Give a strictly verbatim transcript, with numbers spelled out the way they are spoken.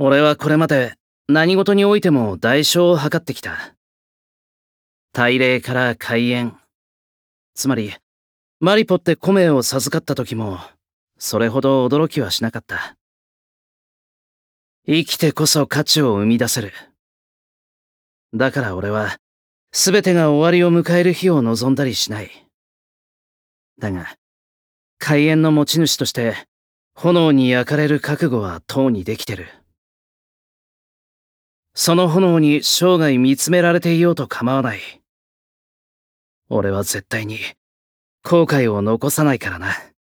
俺はこれまで何事においても代償を図ってきた。大霊から開演。つまり、マリポってコメを授かった時も、それほど驚きはしなかった。生きてこそ価値を生み出せる。だから俺は、全てが終わりを迎える日を望んだりしない。だが、開演の持ち主として、炎に焼かれる覚悟はとうにできてる。その炎に生涯見つめられていようと構わない。俺は絶対に後悔を残さないからな。